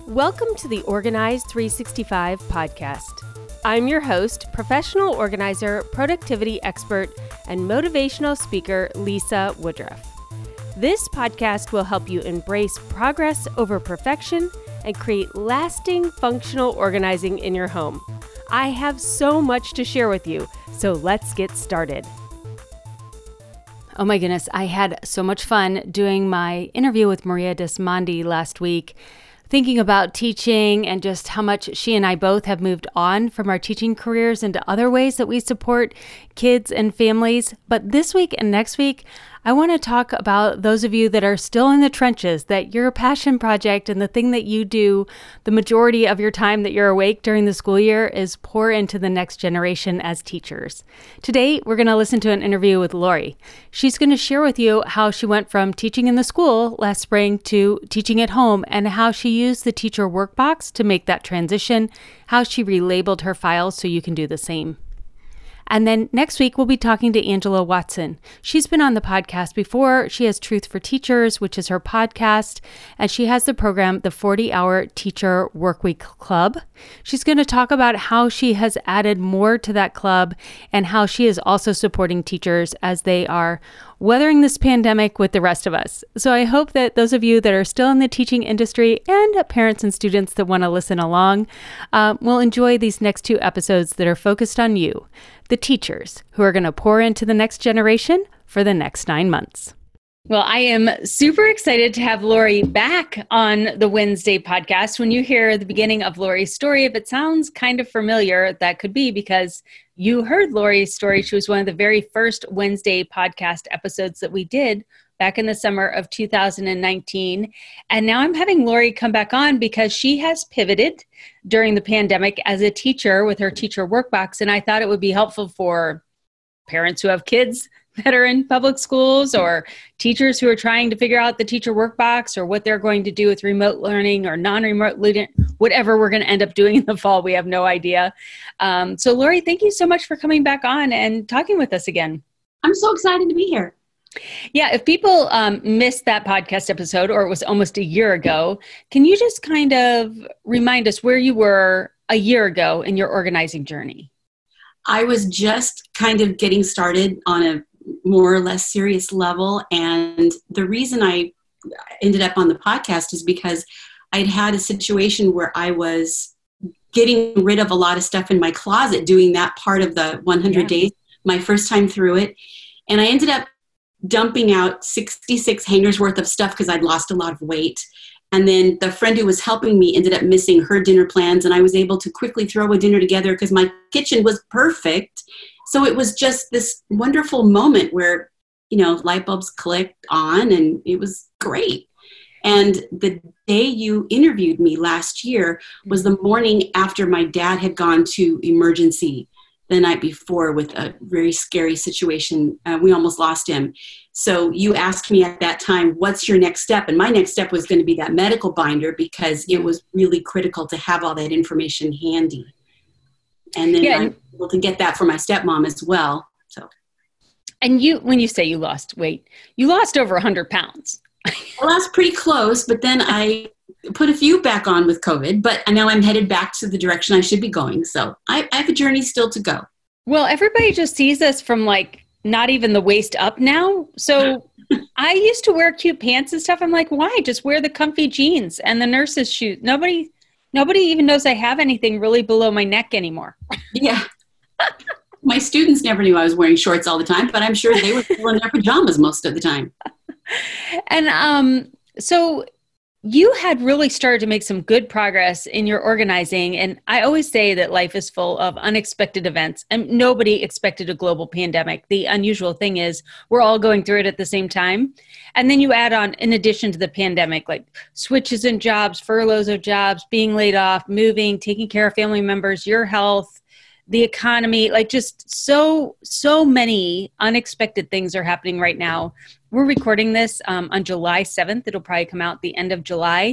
Welcome to the Organize 365 podcast. I'm your host, professional organizer, productivity expert, and motivational speaker, Lisa Woodruff. This podcast will help you embrace progress over perfection and create lasting functional organizing in your home. I have so much to share with you, so let's get started. Oh my goodness, I had so much fun doing my interview with Maria Desmondi last week, thinking about teaching and just how much she and I both have moved on from our teaching careers into other ways that we support kids and families. But this week and next week, I want to talk about those of you that are still in the trenches, that your passion project and the thing that you do the majority of your time that you're awake during the school year is pour into the next generation as teachers. Today, we're going to listen to an interview with Lori. She's going to share with you how she went from teaching in the school last spring to teaching at home and how she used the teacher workbox to make that transition, how she relabeled her files so you can do the same. And then next week, we'll be talking to Angela Watson. She's been on the podcast before. She has Truth for Teachers, which is her podcast, and she has the program, the 40-Hour Teacher Workweek Club. She's going to talk about how she has added more to that club and how she is also supporting teachers as they are weathering this pandemic with the rest of us. So I hope that those of you that are still in the teaching industry and parents and students that want to listen along will enjoy these next two episodes that are focused on you, the teachers who are going to pour into the next generation for the next 9 months. Well, I am super excited to have Lori back on the Wednesday podcast. When you hear the beginning of Lori's story, if it sounds kind of familiar, that could be because you heard Lori's story. She was one of the very first Wednesday podcast episodes that we did back in the summer of 2019. And now I'm having Lori come back on because she has pivoted during the pandemic as a teacher with her teacher workbox. And I thought it would be helpful for parents who have kids that are in public schools or teachers who are trying to figure out the teacher workbox or what they're going to do with remote learning or non-remote learning, whatever we're going to end up doing in the fall. We have no idea. So Lori, thank you so much for coming back on and talking with us again. I'm so excited to be here. Yeah, if people missed that podcast episode, or it was almost a year ago, can you just kind of remind us where you were a year ago in your organizing journey? I was just kind of getting started on a more or less serious level. And the reason I ended up on the podcast is because I'd had a situation where I was getting rid of a lot of stuff in my closet, doing that part of the 100 days, my first time through it. And I ended up dumping out 66 hangers worth of stuff because I'd lost a lot of weight. And then the friend who was helping me ended up missing her dinner plans, and I was able to quickly throw a dinner together because my kitchen was perfect. So it was just this wonderful moment where, light bulbs clicked on and it was great. And the day you interviewed me last year was the morning after my dad had gone to emergency the night before with a very scary situation. We almost lost him. So you asked me at that time, what's your next step? And my next step was going to be that medical binder because it was really critical to have all that information handy. And then I'm able to get that for my stepmom as well. So, and when you say you lost weight, you lost over 100 pounds. Well, that's pretty close, but then I put a few back on with COVID, but now I'm headed back to the direction I should be going. So I have a journey still to go. Well, everybody just sees us from not even the waist up now. So I used to wear cute pants and stuff. I'm like, why? Just wear the comfy jeans and the nurse's shoes. Nobody even knows I have anything really below my neck anymore. Yeah. My students never knew I was wearing shorts all the time, but I'm sure they were still in their pajamas most of the time. And so you had really started to make some good progress in your organizing. And I always say that life is full of unexpected events, and nobody expected a global pandemic. The unusual thing is we're all going through it at the same time. And then you add on, in addition to the pandemic, like switches in jobs, furloughs of jobs, being laid off, moving, taking care of family members, your health, the economy, just so many unexpected things are happening right now. We're recording this on July 7th. It'll probably come out the end of July.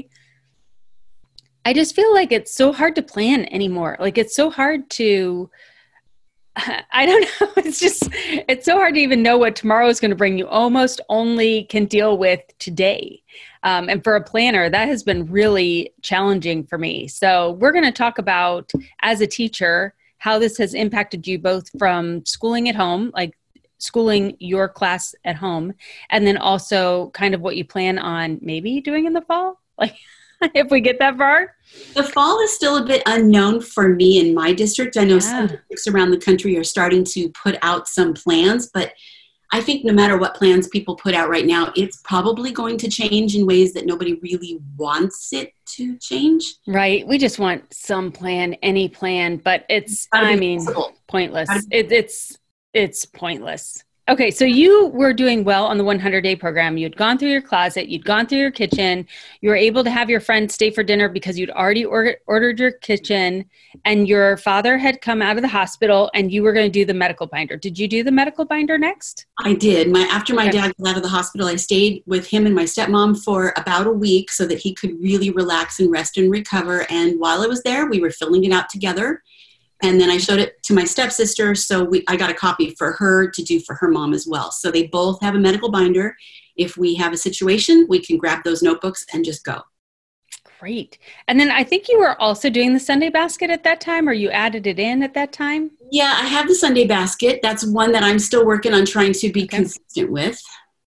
I just feel like it's so hard to plan anymore. It's so hard to I don't know. It's so hard to even know what tomorrow is going to bring. You almost only can deal with today. And for a planner, that has been really challenging for me. So we're going to talk about, as a teacher, how this has impacted you both from schooling at home, like schooling your class at home, and then also kind of what you plan on maybe doing in the fall, like if we get that far. The fall is still a bit unknown for me in my district. I know some districts around the country are starting to put out some plans, but I think no matter what plans people put out right now, it's probably going to change in ways that nobody really wants it to change. Right. We just want some plan, any plan, but it's pointless. It's pointless. Okay. So you were doing well on the 100-day program. You'd gone through your closet, you'd gone through your kitchen, you were able to have your friend stay for dinner because you'd already ordered your kitchen, and your father had come out of the hospital and you were going to do the medical binder. Did you do the medical binder next? I did. After my dad got out of the hospital, I stayed with him and my stepmom for about a week so that he could really relax and rest and recover. And while I was there, we were filling it out together. And then I showed it to my stepsister, so I got a copy for her to do for her mom as well. So they both have a medical binder. If we have a situation, we can grab those notebooks and just go. Great. And then I think you were also doing the Sunday basket at that time, or you added it in at that time? Yeah, I have the Sunday basket. That's one that I'm still working on trying to be consistent with.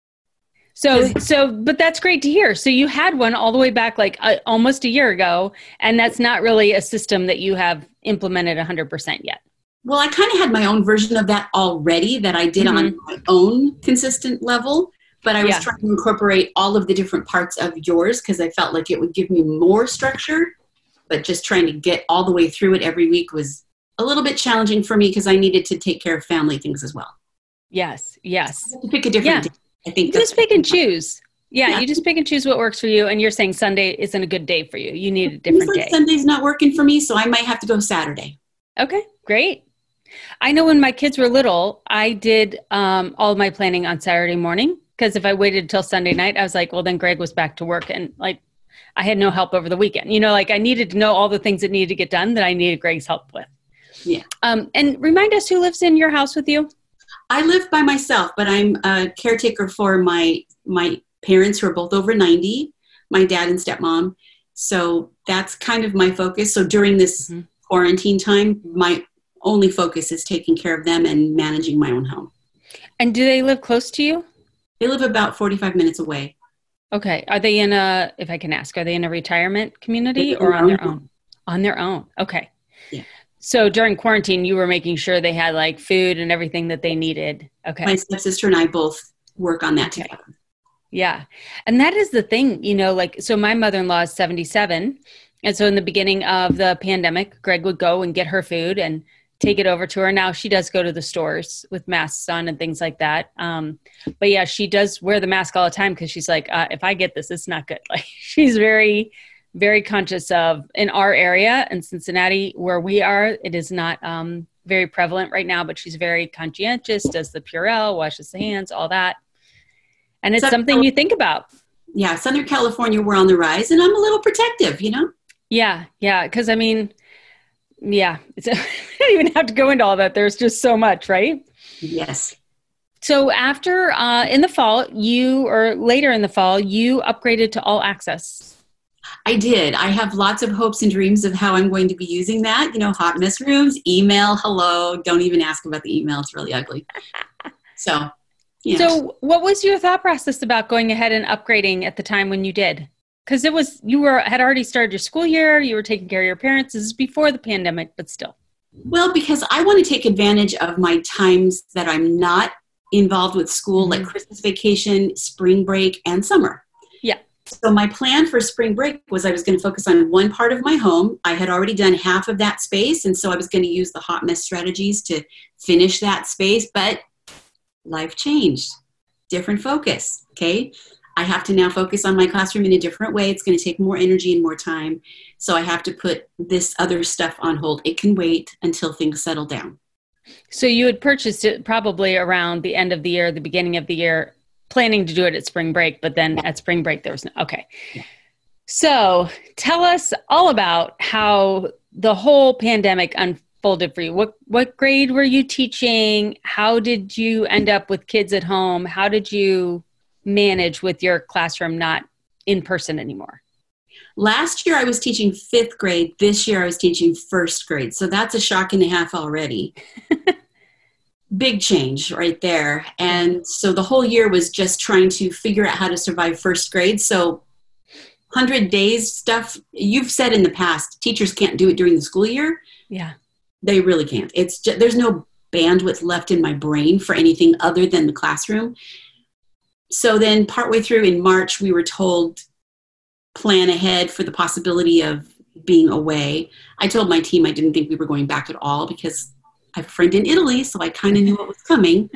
But that's great to hear. So you had one all the way back like almost a year ago, and that's not really a system that you have implemented 100% yet. Well, I kind of had my own version of that already that I did on my own consistent level, but I was trying to incorporate all of the different parts of yours because I felt like it would give me more structure, but just trying to get all the way through it every week was a little bit challenging for me because I needed to take care of family things as well. Yes. To pick a different day. I think you just pick and choose. Yeah, you just pick and choose what works for you. And you're saying Sunday isn't a good day for you. You need a different day. Sunday's not working for me, so I might have to go Saturday. Okay, great. I know when my kids were little, I did all of my planning on Saturday morning, because if I waited until Sunday night, I was like, well, then Greg was back to work and like I had no help over the weekend. You know, like I needed to know all the things that needed to get done that I needed Greg's help with. Yeah. And remind us who lives in your house with you? I live by myself, but I'm a caretaker for my parents who are both over 90, my dad and stepmom. So that's kind of my focus. So during this quarantine time, my only focus is taking care of them and managing my own home. And do they live close to you? They live about 45 minutes away. Okay. Are they if I can ask, are they in a retirement community or on their own? On their own. Okay. Yeah. So during quarantine, you were making sure they had like food and everything that they needed. Okay. My stepsister and I both work on that together. Yeah. And that is the thing, you know, like, so my mother-in-law is 77. And so in the beginning of the pandemic, Greg would go and get her food and take it over to her. Now she does go to the stores with masks on and things like that. But yeah, she does wear the mask all the time because she's like, if I get this, it's not good. Like she's very, very conscious of, in our area in Cincinnati where we are, it is not very prevalent right now, but she's very conscientious, does the Purell, washes the hands, all that. And it's something you think about. Yeah. Southern California, we're on the rise and I'm a little protective, you know? Yeah. Yeah. Cause I mean, yeah, I don't even have to go into all that. There's just so much, right? Yes. So after, in the fall, later in the fall, you upgraded to All Access. I did. I have lots of hopes and dreams of how I'm going to be using that. You know, hot mess rooms, email, hello. Don't even ask about the email. It's really ugly. So, yeah. So what was your thought process about going ahead and upgrading at the time when you did? Because had already started your school year. You were taking care of your parents. This is before the pandemic, but still. Well, because I want to take advantage of my times that I'm not involved with school, like Christmas vacation, spring break, and summer. Yeah. So my plan for spring break was I was going to focus on one part of my home. I had already done half of that space, and so I was going to use the hot mess strategies to finish that space, but life changed. Different focus, okay? I have to now focus on my classroom in a different way. It's going to take more energy and more time. So I have to put this other stuff on hold. It can wait until things settle down. So you had purchased it probably around the end of the year, the beginning of the year, planning to do it at spring break, but then at spring break there was okay. Yeah. So tell us all about how the whole pandemic unfolded for you? What grade were you teaching? How did you end up with kids at home? How did you manage with your classroom not in person anymore? Last year I was teaching 5th grade. This year I was teaching 1st grade. So that's a shock and a half already. Big change right there. And so the whole year was just trying to figure out how to survive 1st grade. So 100 days stuff, you've said in the past, teachers can't do it during the school year. Yeah. They really can't. It's just, there's no bandwidth left in my brain for anything other than the classroom. So then partway through in March, we were told, plan ahead for the possibility of being away. I told my team I didn't think we were going back at all because I have a friend in Italy, so I kind of knew what was coming.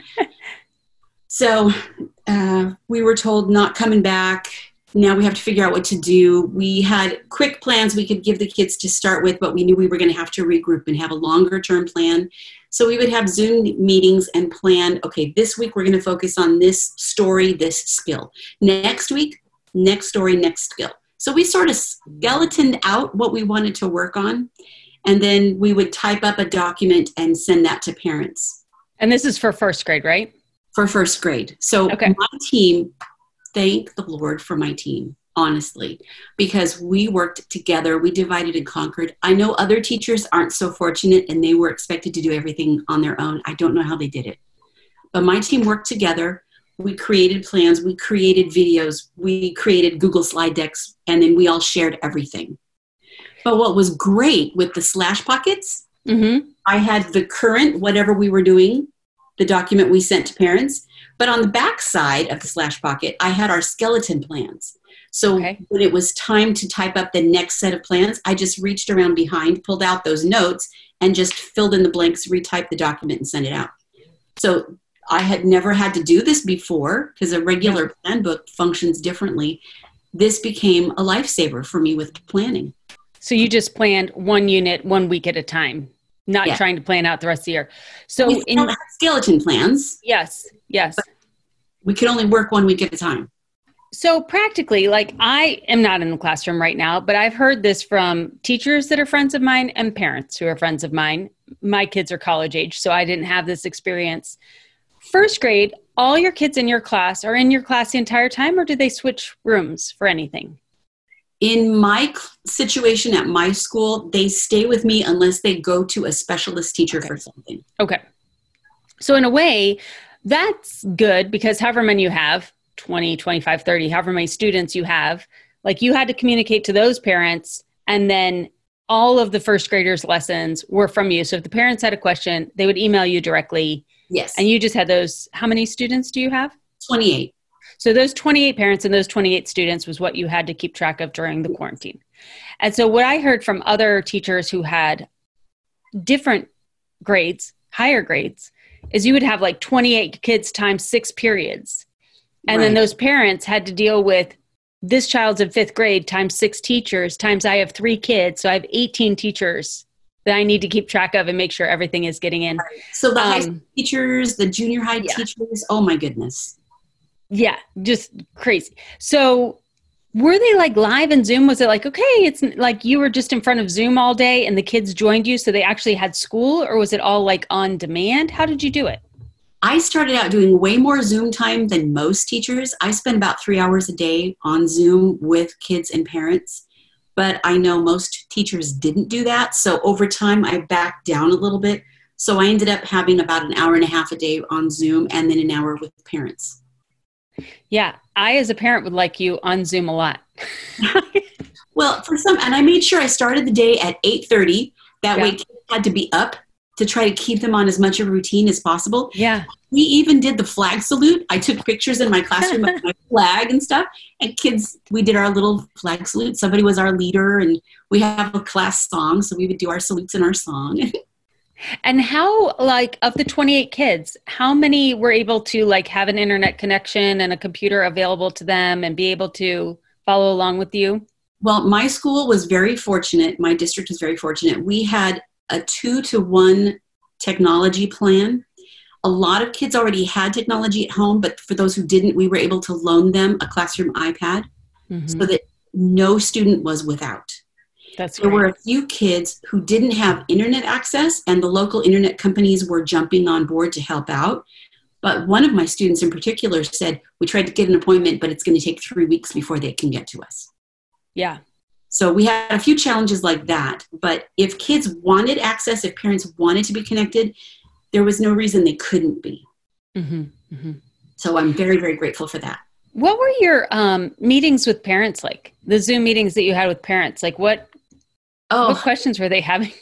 So we were told not coming back. Now we have to figure out what to do. We had quick plans we could give the kids to start with, but we knew we were going to have to regroup and have a longer term plan. So we would have Zoom meetings and plan, okay, this week we're going to focus on this story, this skill. Next week, next story, next skill. So we sort of skeletoned out what we wanted to work on, and then we would type up a document and send that to parents. And this is for 1st grade, right? For 1st grade. So my team, thank the Lord for my team, honestly, because we worked together. We divided and conquered. I know other teachers aren't so fortunate and they were expected to do everything on their own. I don't know how they did it. But my team worked together. We created plans, we created videos, we created Google slide decks, and then we all shared everything. But what was great with the Slash Pockets, I had the current, whatever we were doing, the document we sent to parents, but on the back side of the Slash Pocket, I had our skeleton plans. So when it was time to type up the next set of plans, I just reached around behind, pulled out those notes, and just filled in the blanks, retyped the document, and sent it out. So I had never had to do this before because a regular plan book functions differently. This became a lifesaver for me with planning. So you just planned one unit, 1 week at a time, not trying to plan out the rest of the year. So we still have skeleton plans. Yes. We could only work 1 week at a time. So practically, like I am not in the classroom right now, but I've heard this from teachers that are friends of mine and parents who are friends of mine. My kids are college age, so I didn't have this experience. 1st grade, all your kids in your class are in your class the entire time, or do they switch rooms for anything? In my situation at my school, they stay with me unless they go to a specialist teacher for something. Okay. So in a way, that's good because however many you have, 20, 25, 30, however many students you have, like you had to communicate to those parents, and then all of the 1st graders' lessons were from you. So if the parents had a question, they would email you directly. Yes. And you just had those, how many students do you have? 28. So those 28 parents and those 28 students was what you had to keep track of during the quarantine. And so what I heard from other teachers who had different grades, higher grades, is you would have like 28 kids times 6 periods. And then those parents had to deal with this child's in 5th grade times 6 teachers times I have 3 kids. So I have 18 teachers that I need to keep track of and make sure everything is getting in. So the high school teachers, the junior high teachers, oh my goodness. Yeah, just crazy. So were they like live in Zoom? Was it like, okay, it's like you were just in front of Zoom all day and the kids joined you so they actually had school, or was it all like on demand? How did you do it? I started out doing way more Zoom time than most teachers. I spent about 3 hours a day on Zoom with kids and parents. But I know most teachers didn't do that. So over time, I backed down a little bit. So I ended up having about an hour and a half a day on Zoom and then an hour with parents. Yeah. I, as a parent, would like you on Zoom a lot. Well, for some, and I made sure I started the day at 8:30. That way kids had to be up to try to keep them on as much of a routine as possible. Yeah. We even did the flag salute. I took pictures in my classroom of my flag and stuff. And kids, we did our little flag salute. Somebody was our leader, and we have a class song. So we would do our salutes in our song. And how, like, of the 28 kids, how many were able to, like, have an internet connection and a computer available to them and be able to follow along with you? Well, my school was very fortunate. My district was very fortunate. We had a 2-to-1 technology plan. A lot of kids already had technology at home, but for those who didn't, we were able to loan them a classroom iPad so that no student was without. That's There great. were a few kids who didn't have internet access, and the local internet companies were jumping on board to help out. But one of my students in particular said, we tried to get an appointment, but it's going to take 3 weeks before they can get to us. Yeah. So we had a few challenges like that. But if kids wanted access, if parents wanted to be connected, there was no reason they couldn't be. Mm-hmm. Mm-hmm. So I'm very, very grateful for that. What were your meetings with parents like? The Zoom meetings that you had with parents, like what questions were they having?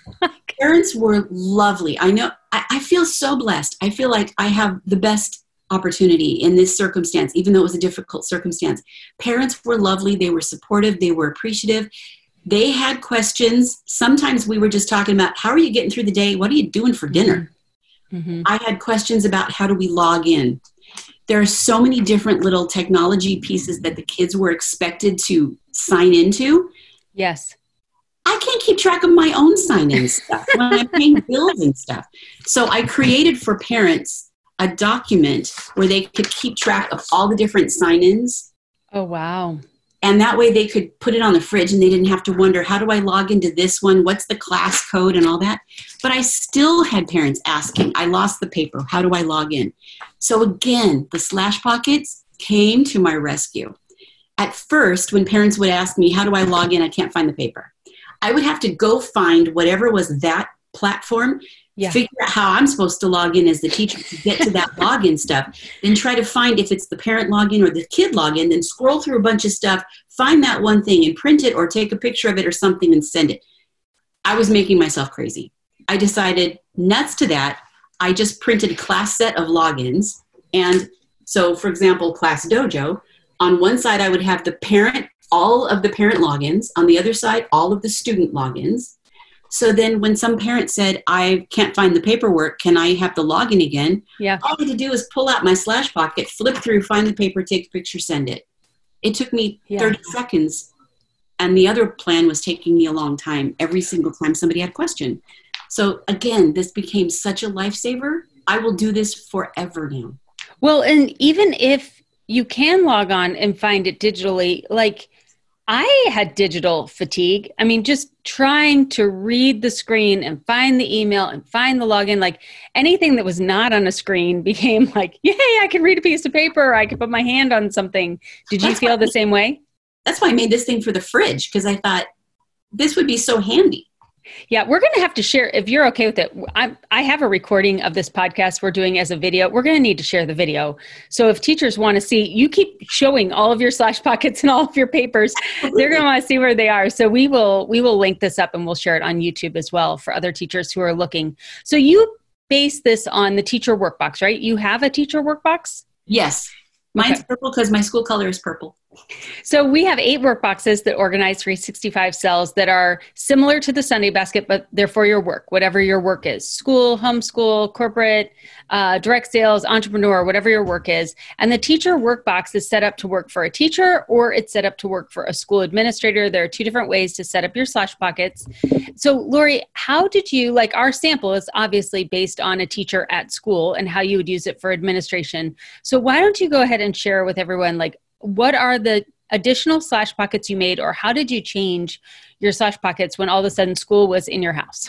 Parents were lovely. I know, I feel so blessed. I feel like I have the best opportunity in this circumstance, even though it was a difficult circumstance. Parents were lovely. They were supportive. They were appreciative. They had questions. Sometimes we were just talking about, how are you getting through the day? What are you doing for dinner? Mm-hmm. I had questions about, how do we log in? There are so many different little technology pieces that the kids were expected to sign into. Yes. I can't keep track of my own sign-in stuff when I'm paying bills and stuff. So I created for parents a document where they could keep track of all the different sign-ins. Oh, wow. And that way they could put it on the fridge and they didn't have to wonder, how do I log into this one? What's the class code and all that? But I still had parents asking, I lost the paper. How do I log in? So again, the Slash Pockets came to my rescue. At first, when parents would ask me, how do I log in? I can't find the paper. I would have to go find whatever was that platform, figure out how I'm supposed to log in as the teacher to get to that login stuff, then try to find if it's the parent login or the kid login, then scroll through a bunch of stuff, find that one thing and print it or take a picture of it or something and send it. I was making myself crazy. I decided nuts to that. I just printed a class set of logins. And so, for example, Class Dojo, on one side I would have the parent, all of the parent logins. On the other side, all of the student logins. So then when some parent said, I can't find the paperwork, can I have the login again? Yeah. All I had to do is pull out my Slash Pocket, flip through, find the paper, take a picture, send it. It took me 30 seconds. And the other plan was taking me a long time, every single time somebody had a question. So again, this became such a lifesaver. I will do this forever now. Well, and even if you can log on and find it digitally, like I had digital fatigue. I mean, just trying to read the screen and find the email and find the login, like anything that was not on a screen became like, yay, I can read a piece of paper. Or I can put my hand on something. Did you feel the same way? That's why I made this thing for the fridge, because I thought this would be so handy. Yeah, we're going to have to share, if you're okay with it. I have a recording of this podcast we're doing as a video. We're going to need to share the video. So if teachers want to see, you keep showing all of your Slash Pockets and all of your papers, they're going to want to see where they are. So we will link this up and we'll share it on YouTube as well for other teachers who are looking. So you base this on the teacher workbox, right? You have a teacher workbox? Yes. Mine's purple because my school color is purple. So we have 8 workboxes that organize 365 cells that are similar to the Sunday basket, but they're for your work, whatever your work is, school, homeschool, corporate, direct sales, entrepreneur, whatever your work is. And the teacher workbox is set up to work for a teacher or it's set up to work for a school administrator. There are 2 different ways to set up your Slash Pockets. So Lori, how did you, like our sample is obviously based on a teacher at school and how you would use it for administration. So why don't you go ahead and share with everyone, like, what are the additional Slash Pockets you made, or how did you change your Slash Pockets when all of a sudden school was in your house?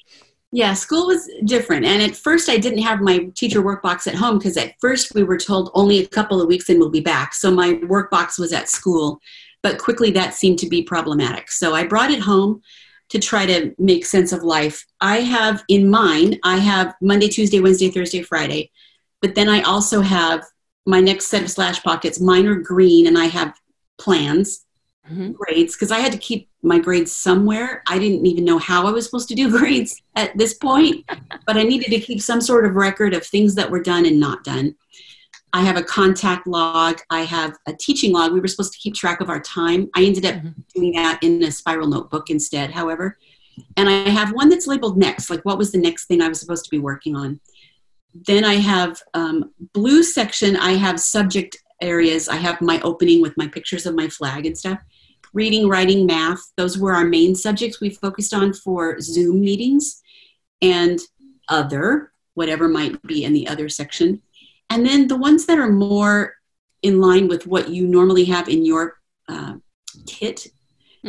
Yeah, school was different. And at first I didn't have my teacher workbox at home because at first we were told only a couple of weeks and we'll be back. So my workbox was at school, but quickly that seemed to be problematic. So I brought it home to try to make sense of life. I have in mine, I have Monday, Tuesday, Wednesday, Thursday, Friday, but then I also have my next set of Slash Pockets. Mine are green and I have plans, grades, because I had to keep my grades somewhere. I didn't even know how I was supposed to do grades at this point, but I needed to keep some sort of record of things that were done and not done. I have a contact log. I have a teaching log. We were supposed to keep track of our time. I ended up doing that in a spiral notebook instead, however. And I have one that's labeled next, like what was the next thing I was supposed to be working on. Then I have blue section. I have subject areas. I have my opening with my pictures of my flag and stuff. Reading, writing, math. Those were our main subjects we focused on for Zoom meetings, and other, whatever might be in the other section. And then the ones that are more in line with what you normally have in your kit.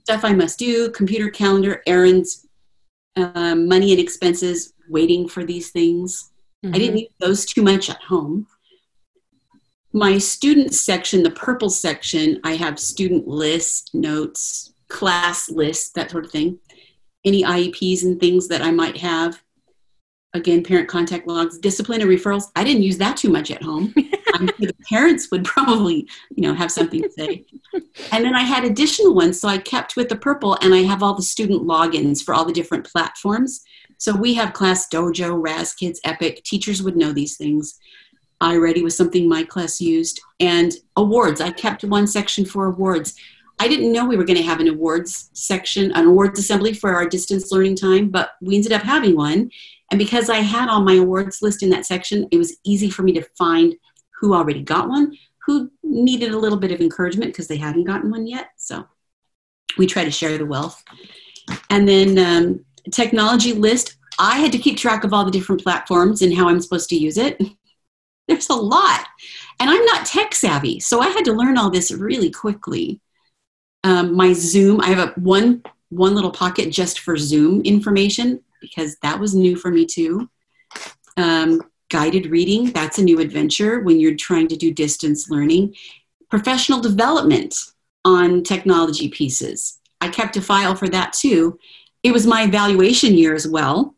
stuff I must do, computer calendar, errands, money and expenses, waiting for these things. I didn't use those too much at home. My student section, the purple section, I have student lists, notes, class lists, that sort of thing. Any IEPs and things that I might have. Again, parent contact logs, discipline and referrals. I didn't use that too much at home. I'm sure the parents would probably, have something to say. And then I had additional ones. So I kept with the purple, and I have all the student logins for all the different platforms. So we have Class Dojo, Raz Kids, Epic. Teachers would know these things. iReady was something my class used. And awards. I kept one section for awards. I didn't know we were going to have an awards section, an awards assembly for our distance learning time, but we ended up having one. And because I had all my awards list in that section, it was easy for me to find who already got one, who needed a little bit of encouragement because they hadn't gotten one yet. So we try to share the wealth. And then technology list, I had to keep track of all the different platforms and how I'm supposed to use it. There's a lot. And I'm not tech savvy, so I had to learn all this really quickly. My Zoom, I have one little pocket just for Zoom information, because that was new for me too. Guided reading, that's a new adventure when you're trying to do distance learning. Professional development on technology pieces. I kept a file for that too. It was my evaluation year as well.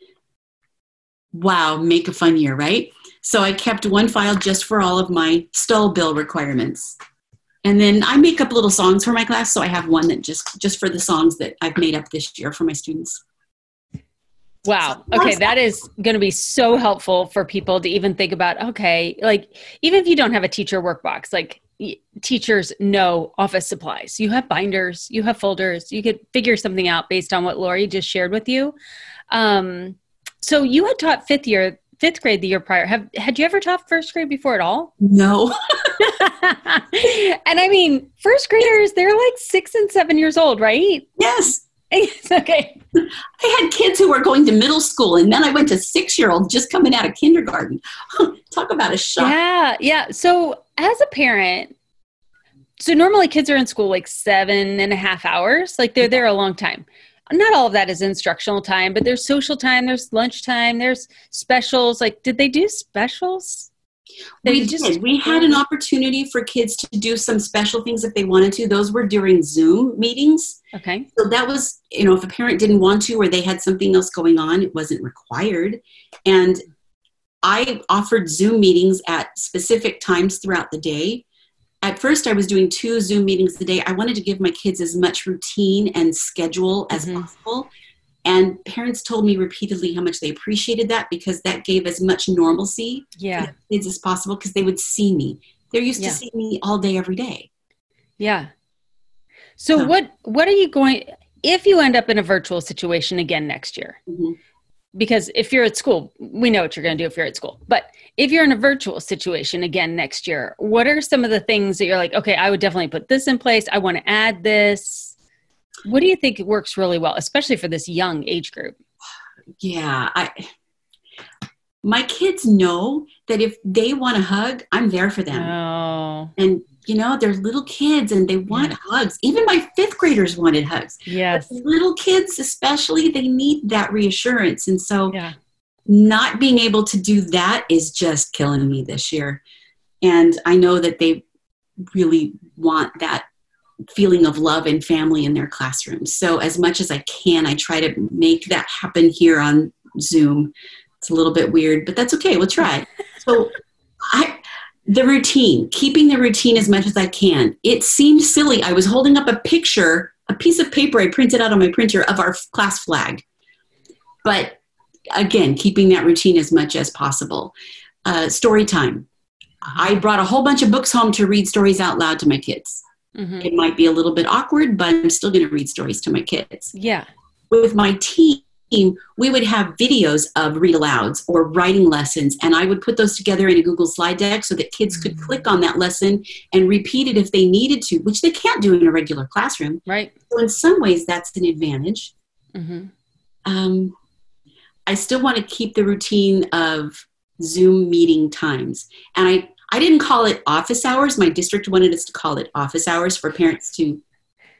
Wow, make a fun year, right? So I kept one file just for all of my STOL bill requirements. And then I make up little songs for my class, so I have one that just for the songs that I've made up this year for my students. Wow. Okay. That is going to be so helpful for people to even think about, okay, like even if you don't have a teacher workbox, like teachers know office supplies, you have binders, you have folders, you could figure something out based on what Lori just shared with you. So you had taught fifth grade the year prior. Had you ever taught first grade before at all? No. And I mean, first graders, they're like 6 and 7 years old, right? Yes. Okay. I had kids who were going to middle school, and then I went to 6-year-olds just coming out of kindergarten. Talk about a shock. Yeah. So as a parent, so normally kids are in school like 7.5 hours. Like they're there a long time. Not all of that is instructional time, but there's social time, there's lunch time, there's specials. Like, did they do specials? We did. We had an opportunity for kids to do some special things if they wanted to. Those were during Zoom meetings. Okay. So that was, if a parent didn't want to or they had something else going on, it wasn't required. And I offered Zoom meetings at specific times throughout the day. At first, I was doing 2 Zoom meetings a day. I wanted to give my kids as much routine and schedule as possible. And parents told me repeatedly how much they appreciated that, because that gave as much normalcy to kids as possible, because they would see me. They're used to seeing me all day, every day. Yeah. So what are you going, if you end up in a virtual situation again next year, because if you're at school, we know what you're going to do if you're at school, but if you're in a virtual situation again next year, what are some of the things that you're like, okay, I would definitely put this in place. I want to add this. What do you think works really well, especially for this young age group? Yeah, my kids know that if they want a hug, I'm there for them. Oh. And, they're little kids and they want hugs. Even my 5th graders wanted hugs. Yes. But little kids especially, they need that reassurance. And so not being able to do that is just killing me this year. And I know that they really want that feeling of love and family in their classrooms. So as much as I can, I try to make that happen here on Zoom. It's a little bit weird, but that's okay. We'll try. So the routine, keeping the routine as much as I can. It seemed silly. I was holding up a piece of paper I printed out on my printer of our class flag. But again, keeping that routine as much as possible. Story time. I brought a whole bunch of books home to read stories out loud to my kids. It might be a little bit awkward, but I'm still going to read stories to my kids. Yeah. With my team, we would have videos of read alouds or writing lessons, and I would put those together in a Google slide deck so that kids could click on that lesson and repeat it if they needed to, which they can't do in a regular classroom. Right. So in some ways, that's an advantage. I still want to keep the routine of Zoom meeting times. And I didn't call it office hours. My district wanted us to call it office hours for parents to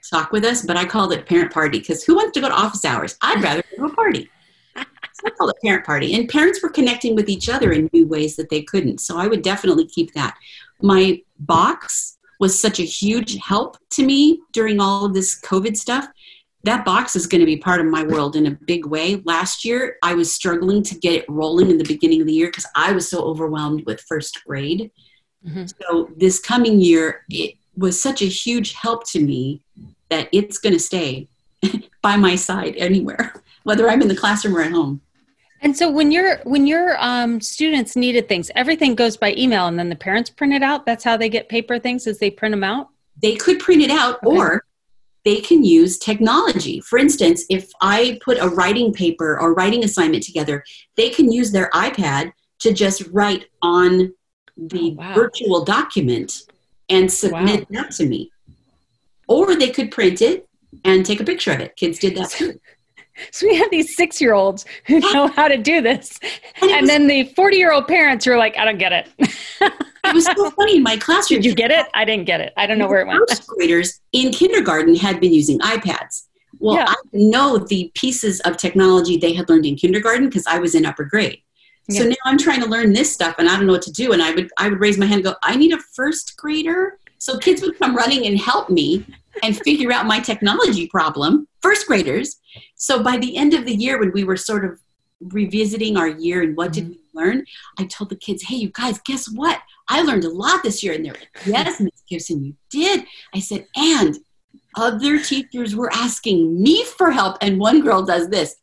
talk with us, but I called it parent party because who wants to go to office hours? I'd rather go to a party. So I called it parent party. And parents were connecting with each other in new ways that they couldn't. So I would definitely keep that. My box was such a huge help to me during all of this COVID stuff. That box is going to be part of my world in a big way. Last year, I was struggling to get it rolling in the beginning of the year because I was so overwhelmed with first grade. Mm-hmm. So this coming year, it was such a huge help to me that it's going to stay by my side anywhere, whether I'm in the classroom or at home. And so when your students needed things, everything goes by email and then the parents print it out. That's how they get paper things, is they print them out? They could print it out, okay. Or they can use technology. For instance, if I put a writing paper or writing assignment together, they can use their iPad to just write on the virtual document and submit that to me. Or they could print it and take a picture of it. Kids did that too. So we have these 6-year-olds who know how to do this. And then the 40-year-old parents who are like, I don't get it. It was so funny in my classroom. Did you get it? I didn't get it. I don't know where it went. First graders in kindergarten had been using iPads. Well, I know the pieces of technology they had learned in kindergarten because I was in upper grade. So now I'm trying to learn this stuff and I don't know what to do. And I would raise my hand and go, I need a first grader. So kids would come running and help me and figure out my technology problem, first graders. So by the end of the year, when we were sort of revisiting our year and what did we learn, I told the kids, hey, you guys, guess what? I learned a lot this year. And they're like, yes, Ms. Gibson, you did. I said, and other teachers were asking me for help. And one girl does this.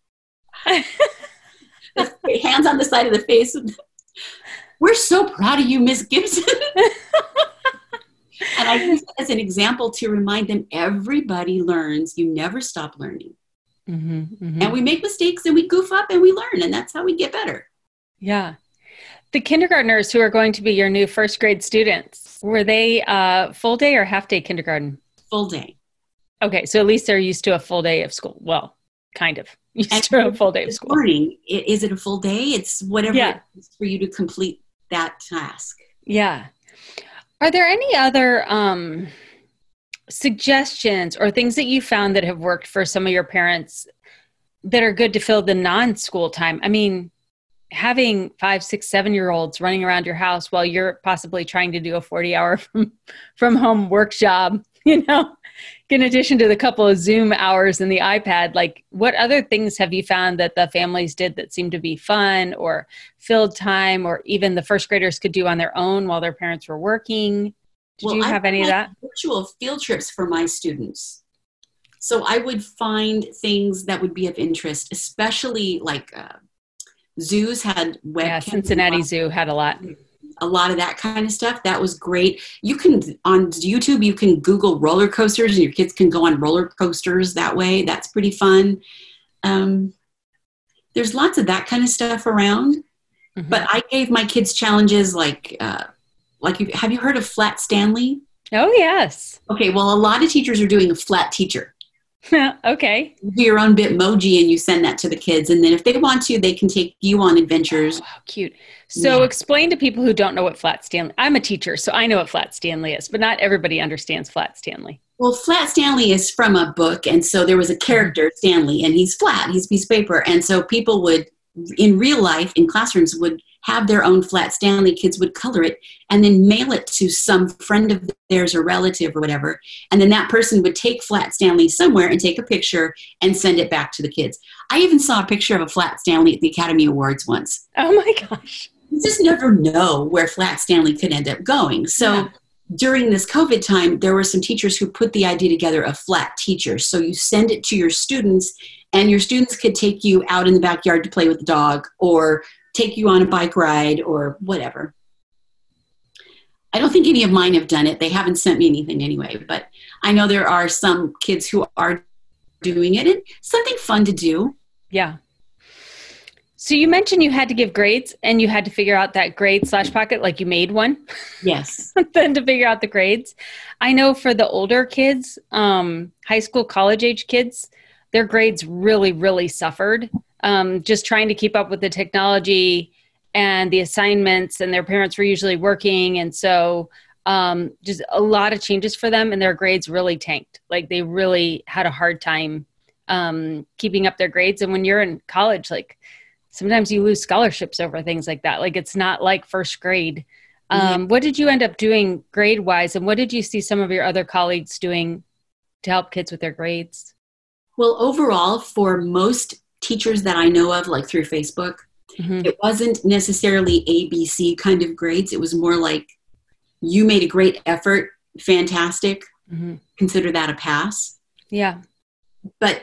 Hands on the side of the face. We're so proud of you, Miss Gibson. And I use it as an example to remind them everybody learns. You never stop learning. Mm-hmm, mm-hmm. And we make mistakes and we goof up and we learn. And that's how we get better. Yeah. The kindergartners who are going to be your new first grade students, were they full day or half day kindergarten? Full day. Okay. So at least they're used to a full day of school. Well, kind of. Used to a full day of school. Morning, is it a full day? It's whatever it is for you to complete that task. Yeah. Are there any other suggestions or things that you found that have worked for some of your parents that are good to fill the non-school time? I mean, having 5, 6, 7-year-olds running around your house while you're possibly trying to do a 40-hour from home work job, in addition to the couple of Zoom hours and the iPad, like what other things have you found that the families did that seemed to be fun or filled time, or even the first graders could do on their own while their parents were working? Did you have any of that? Virtual field trips for my students. So I would find things that would be of interest, especially like zoos had webcams. Yeah, Cincinnati Zoo had a lot of that kind of stuff. That was great. You can, on YouTube, you can Google roller coasters and your kids can go on roller coasters that way. That's pretty fun. There's lots of that kind of stuff around. Mm-hmm. But I gave my kids challenges like have you heard of Flat Stanley? Oh, yes. Okay, well, a lot of teachers are doing a flat teacher. Okay. You do your own Bitmoji and you send that to the kids. And then if they want to, they can take you on adventures. Oh, how cute. So explain to people who don't know what Flat Stanley, I'm a teacher, so I know what Flat Stanley is, but not everybody understands Flat Stanley. Well, Flat Stanley is from a book. And so there was a character, Stanley, and he's flat, he's a piece of paper. And so people would, in real life, in classrooms, would have their own Flat Stanley. Kids would color it and then mail it to some friend of theirs or relative or whatever. And then that person would take Flat Stanley somewhere and take a picture and send it back to the kids. I even saw a picture of a Flat Stanley at the Academy Awards once. Oh my gosh. You just never know where Flat Stanley could end up going. So during this COVID time, there were some teachers who put the idea together of flat teachers. So you send it to your students and your students could take you out in the backyard to play with the dog or take you on a bike ride or whatever. I don't think any of mine have done it. They haven't sent me anything anyway, but I know there are some kids who are doing it and something fun to do. Yeah. So you mentioned you had to give grades and you had to figure out that grade/pocket, like you made one. Yes. Then to figure out the grades. I know for the older kids, high school, college age kids, their grades really, really suffered. Just trying to keep up with the technology and the assignments, and their parents were usually working. And so just a lot of changes for them, and their grades really tanked. Like they really had a hard time keeping up their grades. And when you're in college, like sometimes you lose scholarships over things like that. Like it's not like first grade. What did you end up doing grade wise? And what did you see some of your other colleagues doing to help kids with their grades? Well, overall, for most teachers that I know of, like through Facebook, it wasn't necessarily ABC kind of grades. It was more like, you made a great effort, fantastic, consider that a pass. Yeah. But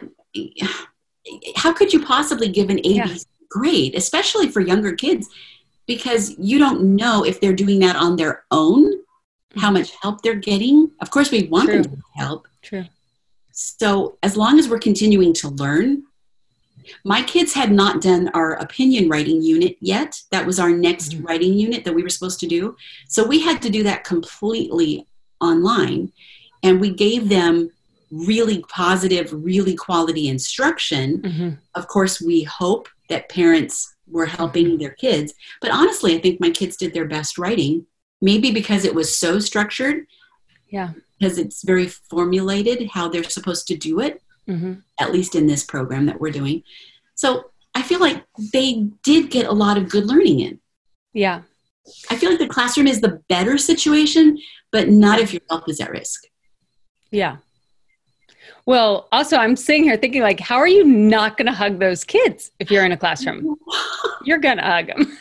how could you possibly give an ABC grade, especially for younger kids? Because you don't know if they're doing that on their own, how much help they're getting. Of course, we want them to get help. True. So as long as we're continuing to learn, my kids had not done our opinion writing unit yet. That was our next writing unit that we were supposed to do. So we had to do that completely online. And we gave them really positive, really quality instruction. Of course, we hope that parents were helping their kids. But honestly, I think my kids did their best writing, maybe because it was so structured. Yeah. Because it's very formulated how they're supposed to do it, at least in this program that we're doing. So I feel like they did get a lot of good learning in. Yeah. I feel like the classroom is the better situation, but not if your health is at risk. Yeah. Well, also I'm sitting here thinking like, how are you not going to hug those kids if you're in a classroom? You're going to hug them.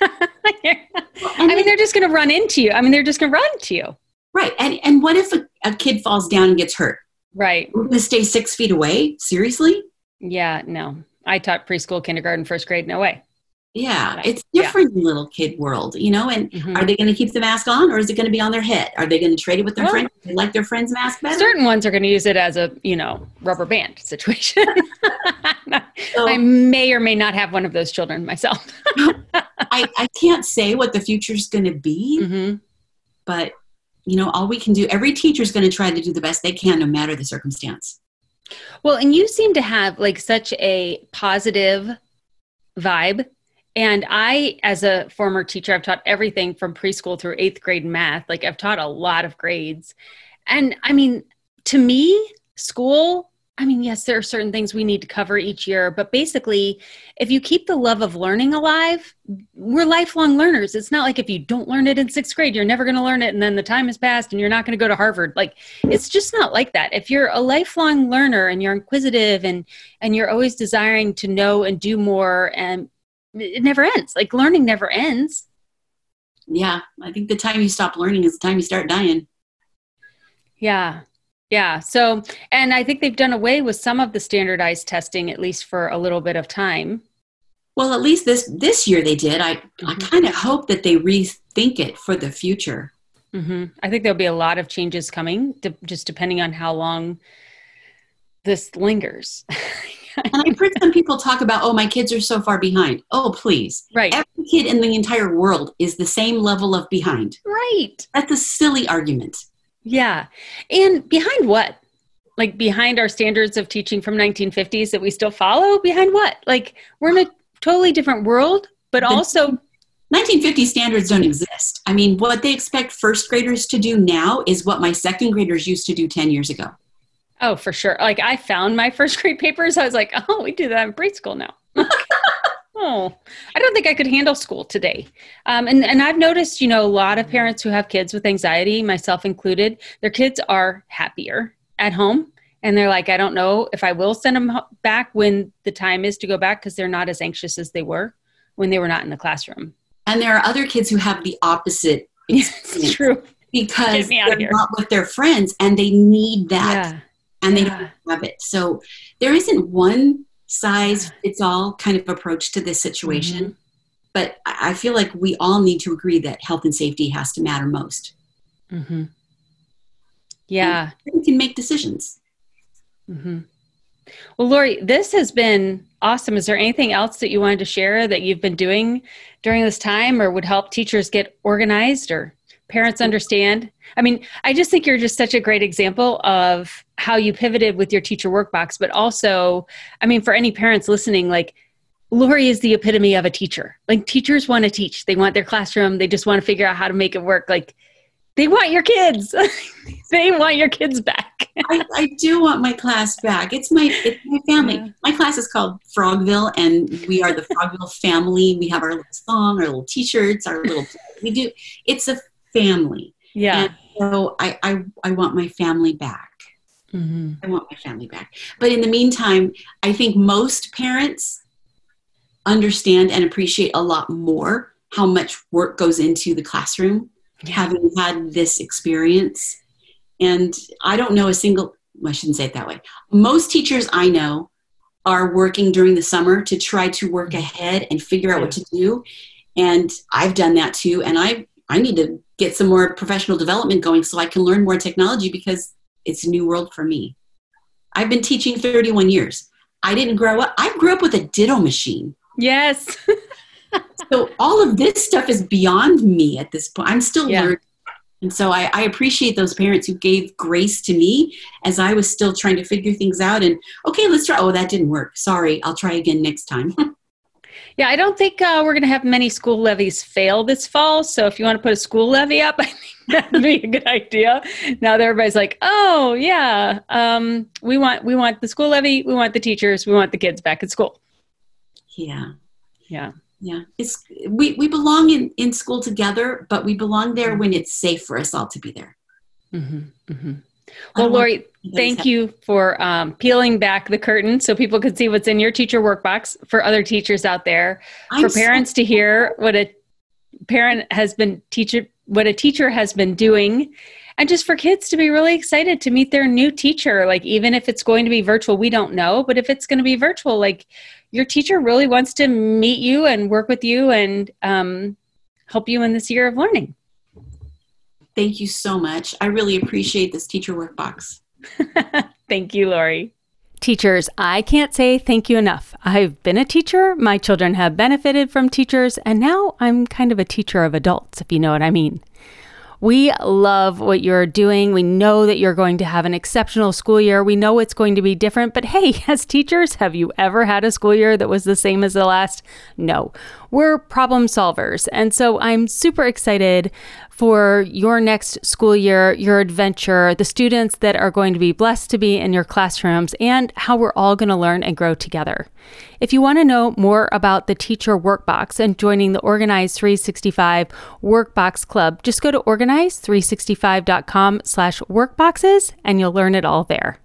I mean, they're just going to run into you. I mean, they're just going to run into you. Right. And what if a kid falls down and gets hurt? Right. We're going to stay 6 feet away? Seriously? Yeah, no. I taught preschool, kindergarten, first grade. No way. Yeah. It's different in little kid world, you know, and are they going to keep the mask on, or is it going to be on their head? Are they going to trade it with their friends? Do they like their friend's mask better? Certain ones are going to use it as a, rubber band situation. So, I may or may not have one of those children myself. I can't say what the future's going to be, but all we can do, every teacher is going to try to do the best they can, no matter the circumstance. Well, and you seem to have like such a positive vibe. And I, as a former teacher, I've taught everything from preschool through 8th grade math. Like I've taught a lot of grades. And I mean, to me, school, I mean, yes, there are certain things we need to cover each year, but basically, if you keep the love of learning alive, we're lifelong learners. It's not like if you don't learn it in 6th grade, you're never going to learn it. And then the time has passed and you're not going to go to Harvard. Like, it's just not like that. If you're a lifelong learner and you're inquisitive and you're always desiring to know and do more, and it never ends. Like learning never ends. Yeah. I think the time you stop learning is the time you start dying. Yeah. Yeah. So, and I think they've done away with some of the standardized testing, at least for a little bit of time. Well, at least this year they did. I kind of hope that they rethink it for the future. I think there'll be a lot of changes coming, just depending on how long this lingers. And I've heard some people talk about, oh, my kids are so far behind. Oh, please. Right. Every kid in the entire world is the same level of behind. Right. That's a silly argument. Yeah. And behind what? Like behind our standards of teaching from 1950s that we still follow? Behind what? Like we're in a totally different world, but also 1950 standards don't exist. I mean, what they expect first graders to do now is what my second graders used to do 10 years ago. Oh, for sure. Like I found my first grade papers. I was like, oh, we do that in preschool now. Oh, I don't think I could handle school today. And I've noticed, a lot of parents who have kids with anxiety, myself included, their kids are happier at home. And they're like, I don't know if I will send them back when the time is to go back because they're not as anxious as they were when they were not in the classroom. And there are other kids who have the opposite experience. It's true. Because they're not with their friends and they need that. Yeah. And they don't have it. So there isn't one size fits all kind of approach to this situation. But I feel like we all need to agree that health and safety has to matter most. Yeah. And we can make decisions. Well, Lori, this has been awesome. Is there anything else that you wanted to share that you've been doing during this time or would help teachers get organized or parents understand? I mean, I just think you're just such a great example of how you pivoted with your teacher workbox, but also, I mean, for any parents listening, like Lori is the epitome of a teacher. Like teachers want to teach. They want their classroom. They just want to figure out how to make it work. Like They want your kids. They want your kids back. I do want my class back. It's my family. Yeah. My class is called Frogville, and we are the Frogville family. We have our little song, our little T-shirts, it's a family. Yeah. And so I want my family back. Mm-hmm. I want my family back. But in the meantime, I think most parents understand and appreciate a lot more how much work goes into the classroom, having had this experience. And I don't know I shouldn't say it that way. Most teachers I know are working during the summer to try to work ahead and figure out what to do. And I've done that too. And I need to get some more professional development going so I can learn more technology, because it's a new world for me. I've been teaching 31 years. I didn't grow up. I grew up with a Ditto machine. Yes. So all of this stuff is beyond me at this point. I'm still learning. And so I appreciate those parents who gave grace to me as I was still trying to figure things out. And okay, let's try. Oh, that didn't work. Sorry. I'll try again next time. Yeah, I don't think we're going to have many school levies fail this fall. So if you want to put a school levy up, I think that would be a good idea. Now that everybody's like, oh, yeah, we want the school levy. We want the teachers. We want the kids back at school. Yeah. Yeah. Yeah. We belong in school together, but we belong there when it's safe for us all to be there. Mm-hmm. Mm-hmm. Well, Lori, thank you for peeling back the curtain so people could see what's in your teacher workbox for other teachers out there, for parents to hear what a teacher has been doing, and just for kids to be really excited to meet their new teacher. Like, even if it's going to be virtual, we don't know, but if it's going to be virtual, like, your teacher really wants to meet you and work with you and help you in this year of learning. Thank you so much. I really appreciate this teacher workbox. Thank you, Lori. Teachers, I can't say thank you enough. I've been a teacher, my children have benefited from teachers, and now I'm kind of a teacher of adults, if you know what I mean. We love what you're doing. We know that you're going to have an exceptional school year. We know it's going to be different, but hey, as teachers, have you ever had a school year that was the same as the last? No. We're problem solvers. And so I'm super excited for your next school year, your adventure, the students that are going to be blessed to be in your classrooms, and how we're all going to learn and grow together. If you want to know more about the Teacher Workbox and joining the Organize 365 Workbox Club, just go to organize365.com/workboxes and you'll learn it all there.